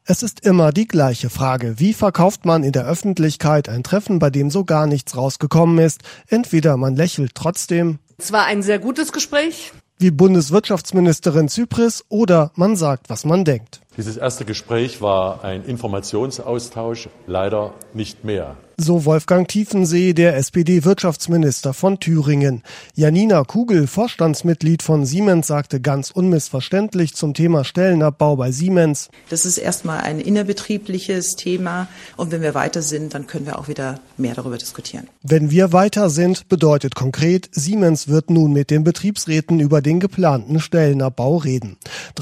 Es ist immer die gleiche Frage. Wie verkauft man in der Öffentlichkeit ein Treffen, bei dem so gar nichts rausgekommen ist? Entweder man lächelt trotzdem. Es war ein sehr gutes Gespräch. Wie Bundeswirtschaftsministerin Zypris, oder man sagt, was man denkt. Dieses erste Gespräch war ein Informationsaustausch, leider nicht mehr. So Wolfgang Tiefensee, der SPD-Wirtschaftsminister von Thüringen. Janina Kugel, Vorstandsmitglied von Siemens, sagte ganz unmissverständlich zum Thema Stellenabbau bei Siemens: Das ist erstmal ein innerbetriebliches Thema, und wenn wir weiter sind, dann können wir auch wieder mehr darüber diskutieren. Wenn wir weiter sind, bedeutet konkret, Siemens wird nun mit den Betriebsräten über den geplanten Stellenabbau reden.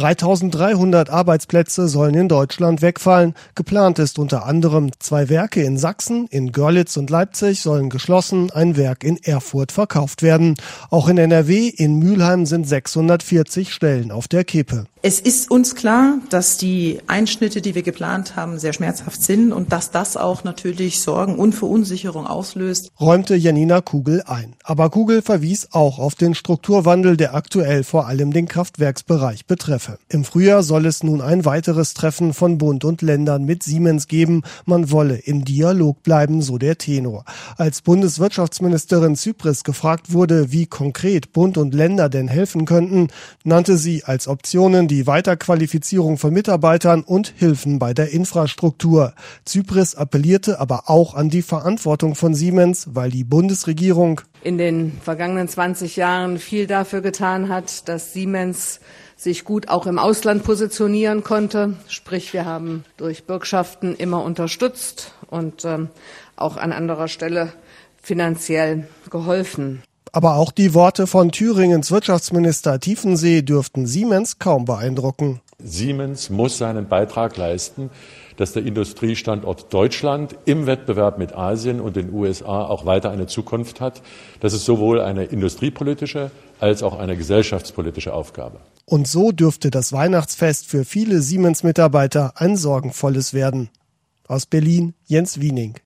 3.300 Arbeitsplätze sollen in Deutschland wegfallen. Geplant ist unter anderem 2 Werke in Sachsen, in Görlitz und Leipzig sollen geschlossen, ein Werk in Erfurt verkauft werden. Auch in NRW, in Mülheim sind 640 Stellen auf der Kippe. Es ist uns klar, dass die Einschnitte, die wir geplant haben, sehr schmerzhaft sind und dass das auch natürlich Sorgen und Verunsicherung auslöst, räumte Janina Kugel ein. Aber Kugel verwies auch auf den Strukturwandel, der aktuell vor allem den Kraftwerksbereich betreffe. Im Frühjahr soll es nun ein weiteres Treffen von Bund und Ländern mit Siemens geben. Man wolle im Dialog bleiben, so der Tenor. Als Bundeswirtschaftsministerin Zypris gefragt wurde, wie konkret Bund und Länder denn helfen könnten, nannte sie als Optionen die Weiterqualifizierung von Mitarbeitern und Hilfen bei der Infrastruktur. Zypris appellierte aber auch an die Verantwortung von Siemens, weil die Bundesregierung in den vergangenen 20 Jahren viel dafür getan hat, dass Siemens sich gut auch im Ausland positionieren konnte. Sprich, wir haben durch Bürgschaften immer unterstützt und auch an anderer Stelle finanziell geholfen. Aber auch die Worte von Thüringens Wirtschaftsminister Tiefensee dürften Siemens kaum beeindrucken. Siemens muss seinen Beitrag leisten, dass der Industriestandort Deutschland im Wettbewerb mit Asien und den USA auch weiter eine Zukunft hat. Das ist sowohl eine industriepolitische als auch eine gesellschaftspolitische Aufgabe. Und so dürfte das Weihnachtsfest für viele Siemens-Mitarbeiter ein sorgenvolles werden. Aus Berlin, Jens Wiening.